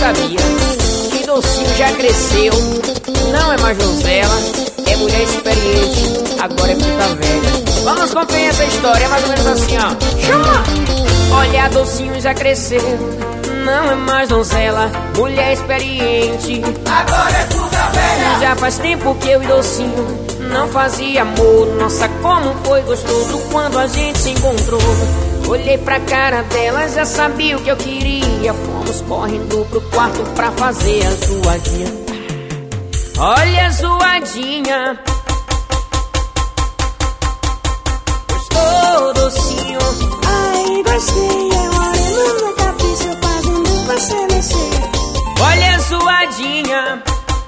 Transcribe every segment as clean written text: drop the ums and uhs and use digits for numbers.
sabia que Docinho já cresceu, não é mais donzela, é mulher experiente, agora é puta velha. Vamos conferir essa história, é mais ou menos assim, ó. Chama! Olha, Docinho já cresceu, não é mais donzela, mulher experiente, agora é puta velha. Já faz tempo que eu e Docinho não fazia amor. Nossa, como foi gostoso quando a gente se encontrou. Olhei pra cara dela, já sabia o que eu queria. Fomos correndo pro quarto pra fazer a zoadinha. Olha a zoadinha. Gostou, Docinho? Ai, gostei, é moreno no capricho, fazendo você mexer. Olha a zoadinha.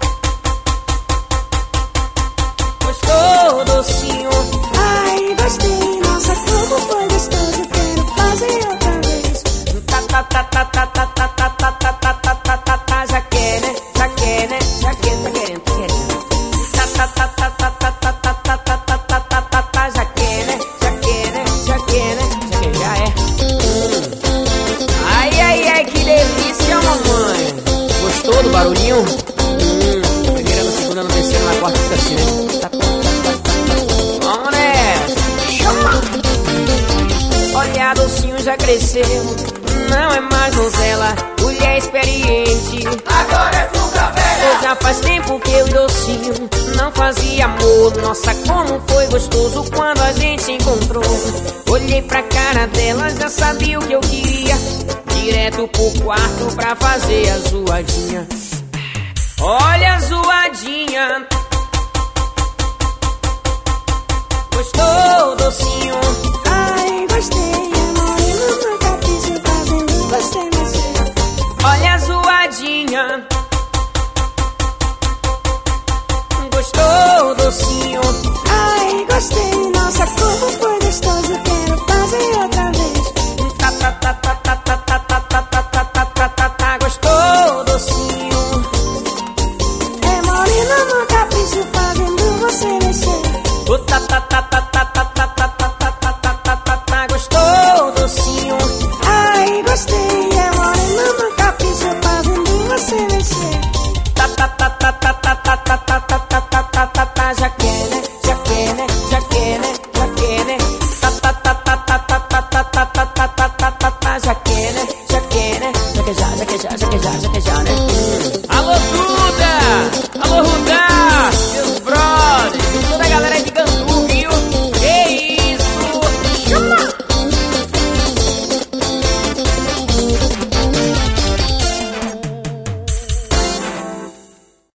Gostou, Docinho? Ai, gostei, nossa, como foi gostoso, quero fazer outra vez. Já quer, né? Já quer, né? Já quer, tá querendo, tá querendo. Já quer, né? Já quer, né? Já quer, né? Já quer, já é. Ai, ai, ai, que delícia, mamãe. Gostou do barulhinho? Primeira, na segunda, na terceira, na quarta, fica assim, né? Vamos nessa. Chama! Olha, Docinho já cresceu, não é mais donzela, mulher experiente, Agora é puta velha. já faz tempo que eu e Docinho não fazia amor. Nossa, como foi gostoso quando a gente se encontrou. Olhei pra cara dela, já sabia o que eu queria. Direto pro quarto pra fazer a zoadinha. Olha a zoadinha. Gostou, Docinho? Ai, gostei,